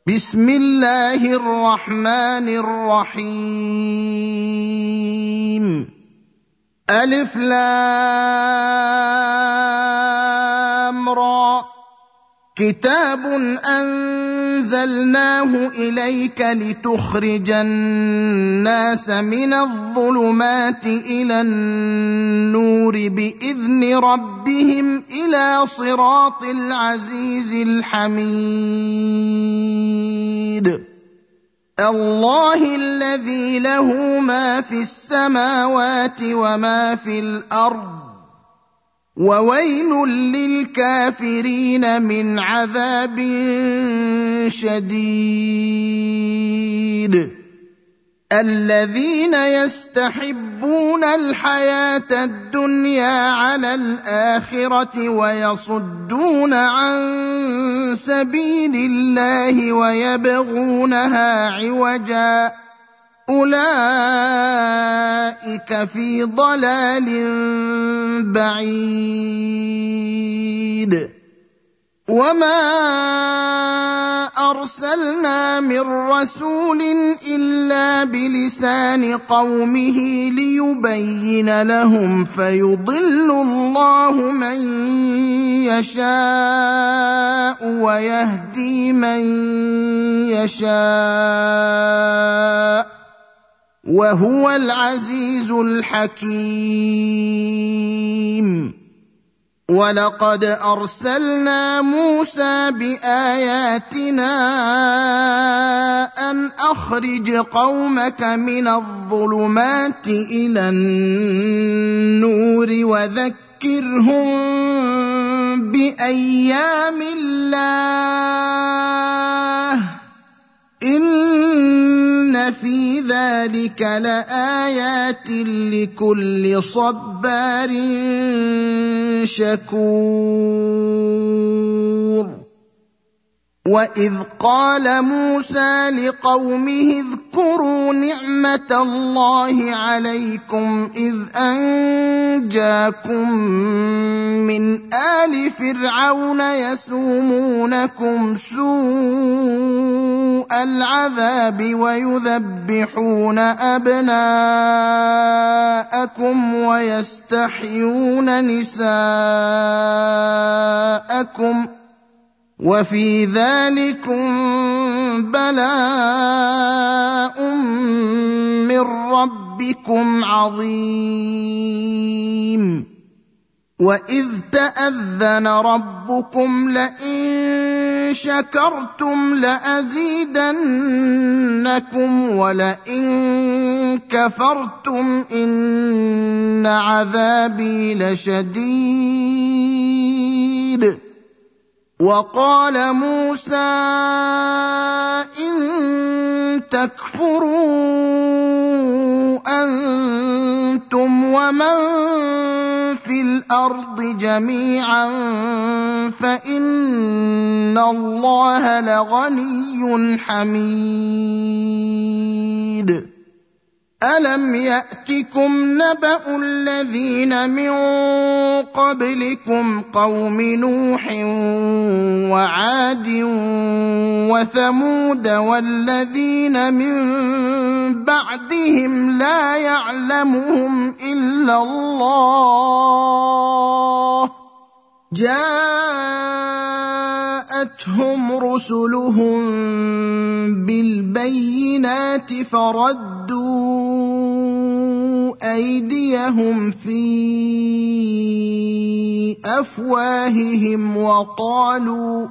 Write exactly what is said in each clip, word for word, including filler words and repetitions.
بسم الله الرحمن الرحيم. ألف لام را. كتاب أنزلناه إليك لتخرج الناس من الظلمات إلى النور بإذن ربهم إلى صراط العزيز الحميد. الله الذي له ما في السماوات وما في الأرض، وويل للكافرين من عذاب شديد. الذين يستحبون الحياة الدنيا على الآخرة ويصدون عن سبيل الله ويبغونها عوجا، أولئك في ضلال بعيد. وما أرسلنا من رسول إلا بلسان قومه ليبين لهم، فيضل الله من يشاء ويهدي من يشاء، وهو العزيز الحكيم. ولقد أرسلنا موسى بآياتنا أن أخرج قومك من الظلمات إلى النور وذكرهم بأيام الله، إن في ذلك لآيات لكل صبار شكور. وإذ قال موسى لقومه اذكروا نعمة الله عليكم إذ أنجاكم من آل فرعون يسومونكم سوء العذاب ويذبحون أبناءكم ويستحيون نساءكم، وفي ذلكم بلاء من ربكم عظيم. وإذ تأذن ربكم لئن شكرتم لأزيدنكم ولئن كفرتم إن عذابي لشديد. وقال موسى إن تكفروا أنتم ومن في الأرض جميعا فإن الله لغني حميد. ألم يأتكم نبأ الذين من قبلكم قوم نوح وعاد وثمود والذين من بعدهم لا يعلمهم إلا الله، جاءتهم رسلهم بالبينات فردوا أيديهم في أفواههم وقالوا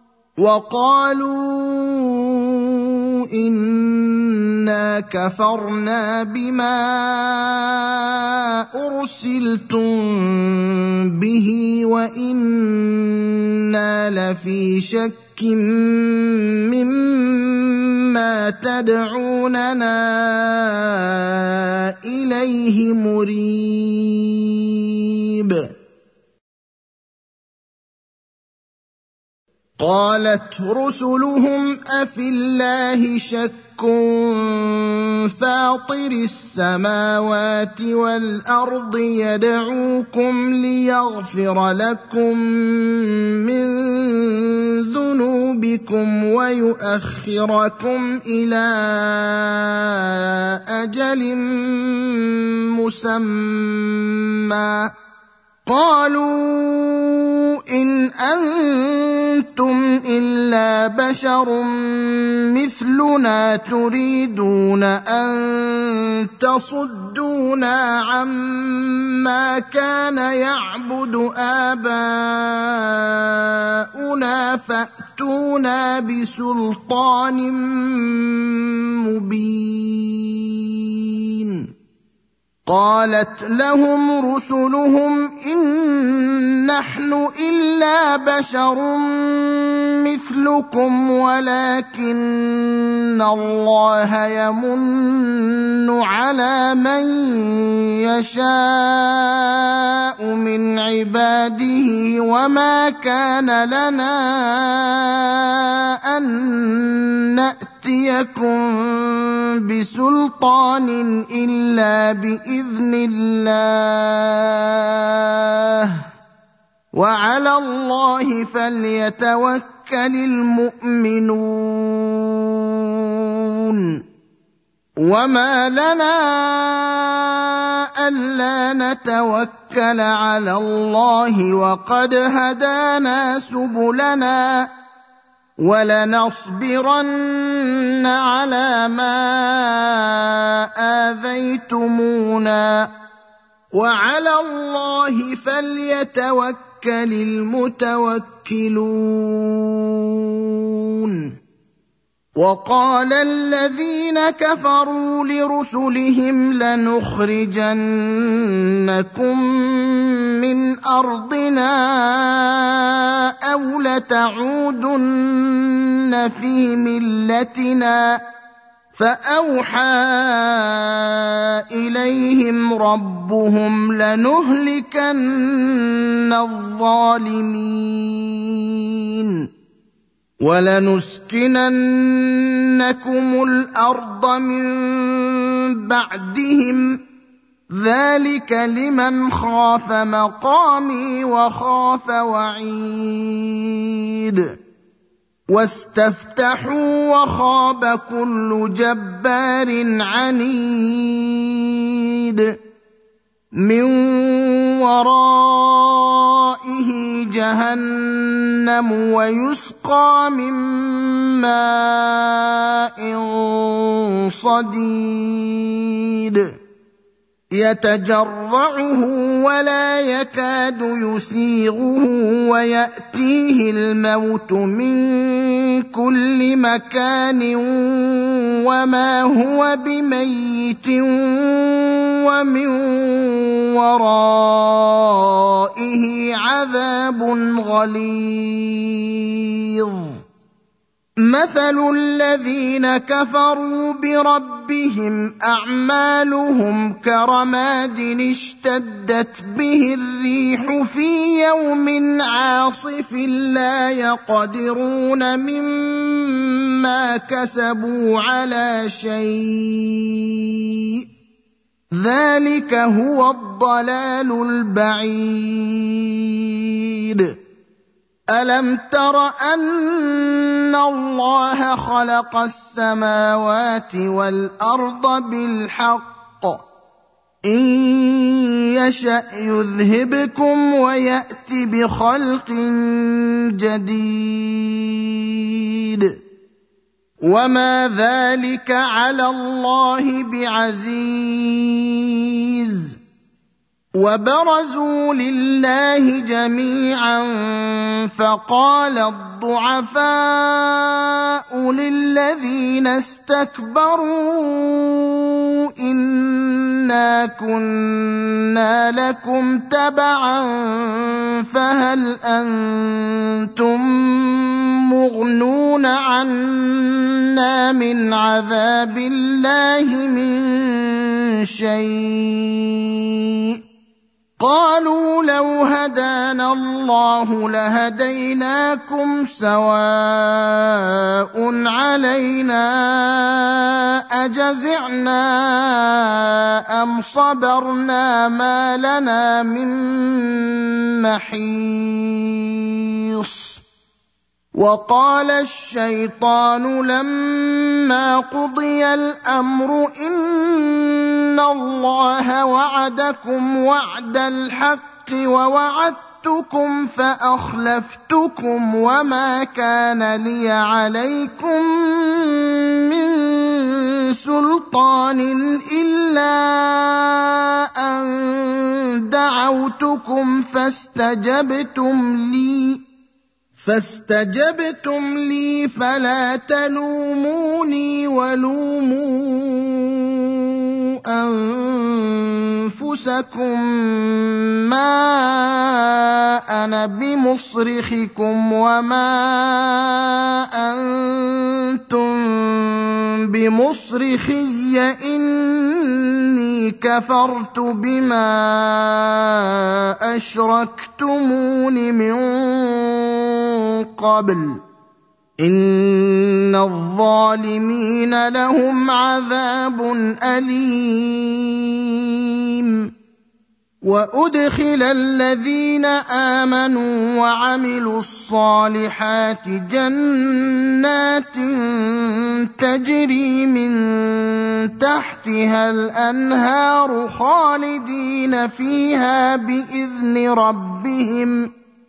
وقالوا إنا كفرنا بما أرسلتم به وإنا لفي شك مما تدعوننا إليه مريب. قالت رسلهم أفي الله شك فاطر السماوات والأرض يدعوكم ليغفر لكم من ذنوبكم ويؤخركم إلى أجل مسمى قالوا إن أنتم إلا بشر مثلنا تريدون أن تصدونا عما كان يعبد آباؤنا فأتونا بسلطان مبين قالت لهم رسلهم إن نحن إلا بشر مثلكم ولكن الله يمن على من يشاء من عباده وما كان لنا أن نأتيكم بسلطان إلا بإذن الله وعلى الله فليتوكل المؤمنون وما لنا ألا نتوكل على الله وقد هدانا سبلنا ولنصبرن على ما آذيتمونا وعلى الله فليتوكل المتوكلون وقال الذين كفروا لرسلهم لنخرجنكم من أرضنا أو لتعودن في ملتنا فأوحى إليهم ربهم لنهلكن الظالمين ولنسكننكم الأرض من بعدهم ذلك لمن خاف مقامي وخاف وعيد واستفتحوا وخاب كل جبار عنيد من ورائه جهنم ويسقى من ماء صديد يتجرعه ولا يكاد يسيغه ويأتيه الموت من كل مكان وما هو بميت ومن ورائه عذاب غليظ مثل الذين كفروا بربهم أعمالهم كرماد اشتدت به الريح في يوم عاصف لا يقدرون مما كسبوا على شيء ذلك هو الضلال البعيد ألم تر أن الله خلق السماوات والأرض بالحق إن يشأ يذهبكم ويأت بخلق جديد وما ذلك على الله بعزيز وبرزوا لله جميعا فقال الضعفاء للذين استكبروا إنا كنا لكم تبعا فهل أنتم مغنون عنا من عذاب الله من شيء قالوا لو هدانا الله لهديناكم سواء علينا أجزعنا أم صبرنا ما لنا من محيص وقال الشيطان لما قضي الأمر إن الله وعدكم وعد الحق ووعدتكم فأخلفتكم وما كان لي عليكم من سلطان إلا أن دعوتكم فاستجبتم لي فاستجبتم لي فلا تلوموني ولوموا أنفسكم ما أنا بمصرخكم وما أنتم بمصرخي إني كفرت بما أشركتمون من قبل إن الظالمين لهم عذاب أليم وأدخل الذين آمنوا وعملوا الصالحات جنات تجري من تحتها الأنهار خالدين فيها بإذن ربهم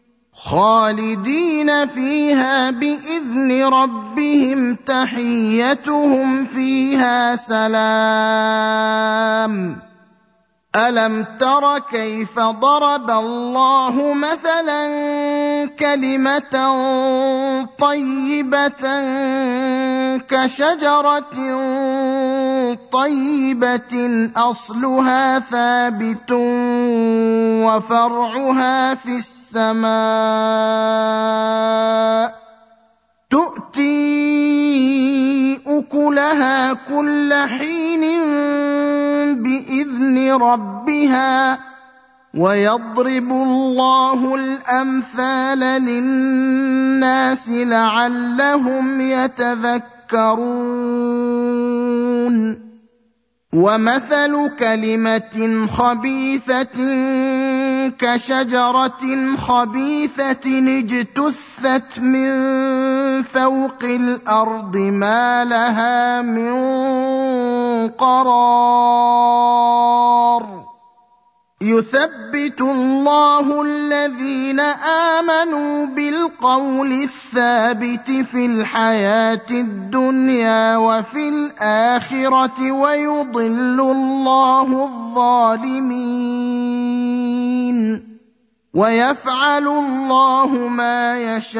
خالدين فيها بإذن ربهم تحيتهم فيها سلام ألم تر كيف ضرب الله مثلا كلمة طيبة كشجرة طيبة أصلها ثابت وفرعها في السماء تؤتي أكلها كل حين بإذن ربها ويضرب الله الأمثال للناس لعلهم يتذكرون ومثل كلمة خبيثة كشجرة خبيثة اجتثت من فوق الأرض ما لها من قرار يثبت الله الذين آمنوا بالقول الثابت في الحياة الدنيا وفي الآخرة ويضل الله الظالمين ويفعل الله ما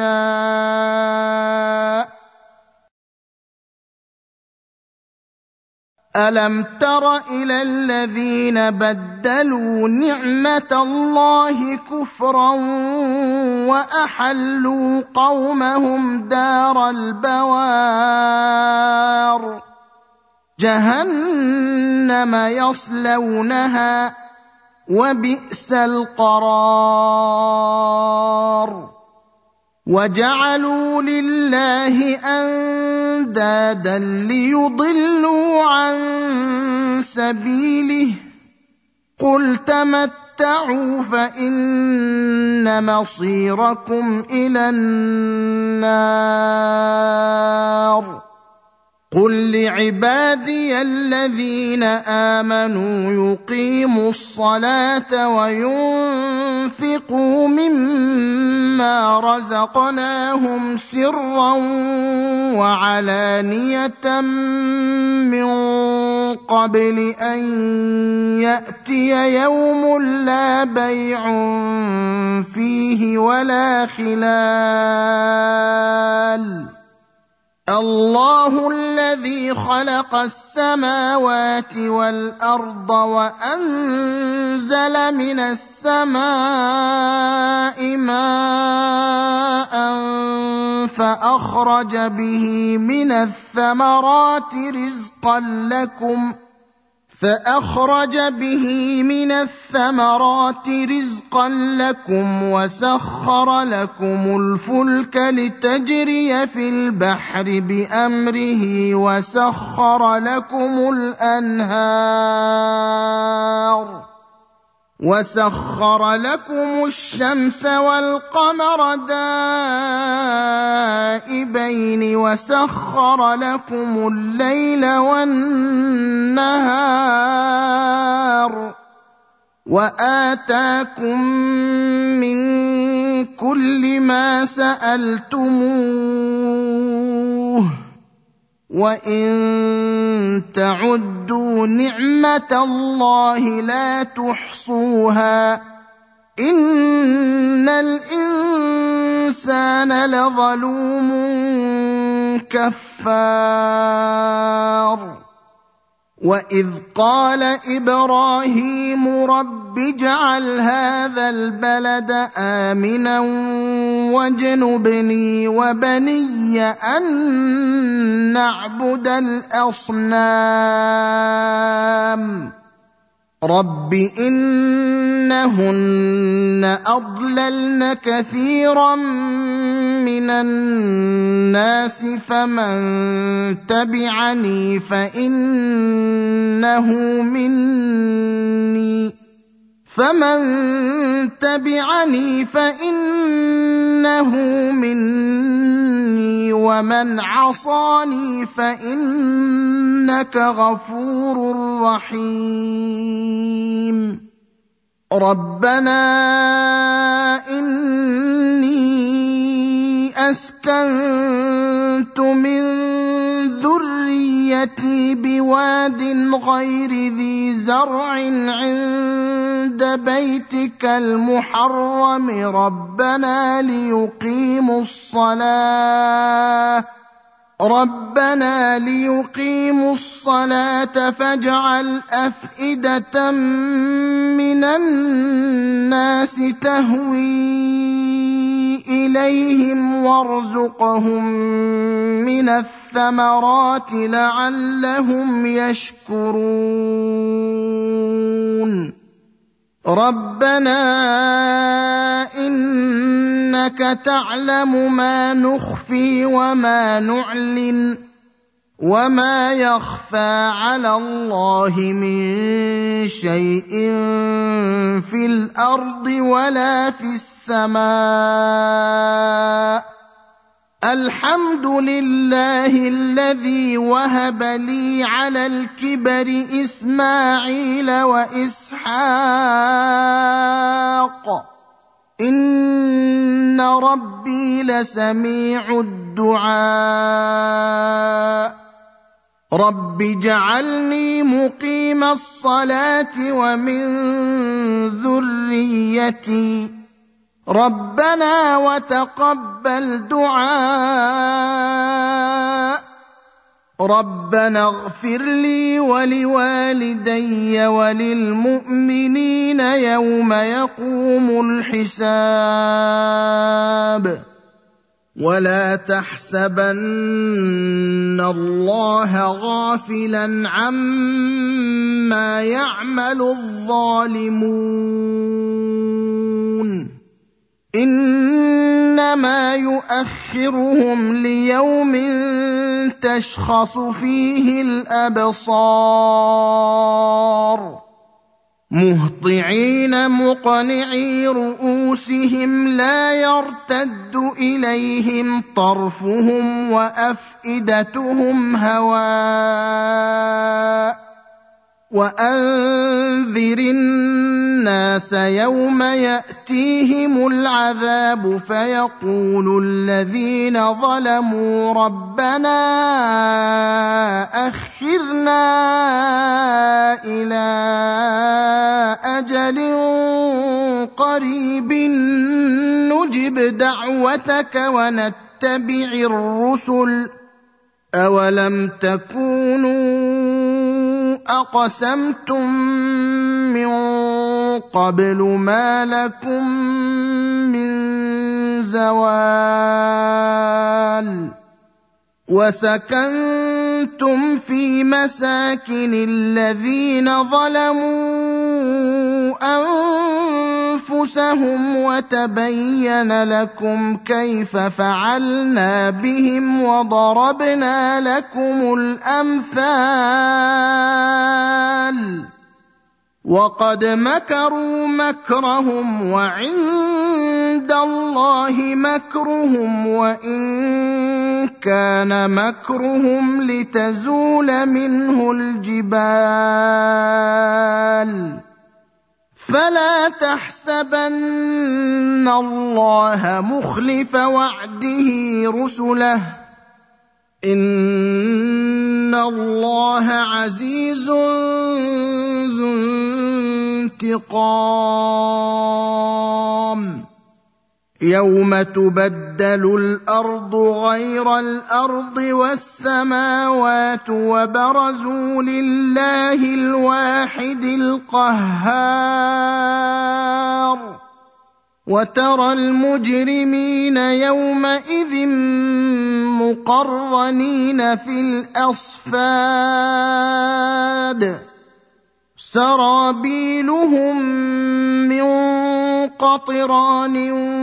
يشاء ألم تر إلى الذين بدلوا نعمة الله كفرا وأحلوا قومهم دار البوار جهنم يصلونها وبئس القرار وجعلوا لله أندادا ليضلوا عن سبيله قل تمتعوا فإن مصيركم إلى النار قل لعبادي الذين آمنوا يقيموا الصلاة وينفقوا مما رزقناهم سرا وعلانية من قبل أن يأتي يوم لا بيع فيه ولا خلال الله الذي خلق السماوات والأرض وأنزل من السماء ماء فأخرج به من الثمرات رزقا لكم فأخرج به من الثمرات رزقا لكم وسخر لكم الفلك لتجري في البحر بأمره وسخر لكم الأنهار وسخر لكم الشمس والقمر دائبين وسخر لكم الليل والنهار وآتاكم من كل ما سألتموه وإن تعدوا نعمة الله لا تحصوها إن الإنسان لظلوم كفار وإذ قال إبراهيم رب اجعل هذا البلد آمنا واجنبني وبني أن نعبد الأصنام رب إنهن أضللن كثيرا من الناس فمن تبعني فإنه مني فمن تبعني فإنه مني ومن عصاني فإنك غفور رحيم ربنا إني أسكنت من ذريتي بواد غير ذي زرع عند بيتك المحرم ربنا ليقيموا الصلاة ربنا ليقيموا الصلاة فاجعل أفئدة من الناس تهوي إليهم وارزقهم من الثمرات لعلهم يشكرون ربنا إنك تعلم ما نخفي وما نعلن وما يخفى على الله من شيء في الأرض ولا في السماء الحمد لله الذي وهب لي على الكبر إسماعيل وإسحاق إن ربي لسميع الدعاء رب اجعلني مقيم الصلاة ومن ذريتي ربنا وتقبل دعاء ربنا اغفر لي ولوالدي وللمؤمنين يوم يقوم الحساب ولا تحسبن الله غافلا عما يعمل الظالمون إنما يؤخرهم ليوم تشخص فيه الأبصار مهطعين مقنعي رؤوسهم لا يرتد إليهم طرفهم وأفئدتهم هواء وأنذر الناس يوم يأتيهم العذاب فيقول الذين ظلموا ربنا أخرنا إلى أجل قريب نجب دعوتك ونتبع الرسل أولم تكونوا أقسمتم من قبل ما لكم من زوال وسكنتم كنتم في مساكن الذين ظلموا أنفسهم وتبين لكم كيف فعلنا بهم وضربنا لكم الأمثال وقد مكروا مكرهم وعند الله مكرهم وإن كان مكرهم لتزول منه الجبال فلا تحسبن الله مخلف وعده رسله إن الله عزيز ذو انتقام يوم تبدل الأرض غير الأرض والسماوات وبرزوا لله الواحد القهار وترى المجرمين يومئذ مقرنين في الأصفاد سرابيلهم من قطران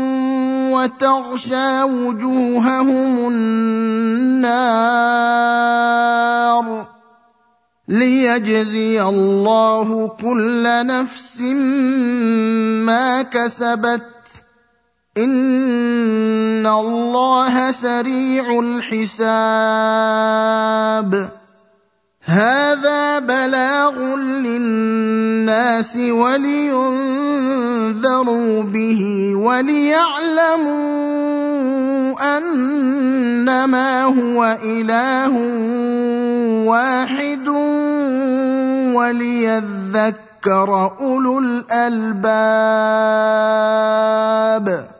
وتغشى وجوههم النار ليجزي الله كل نفس ما كسبت إن الله سريع الحساب هذا بلاغ للناس ولينذروا به وليعلموا أنما هو إله واحد وليذكر أولو الألباب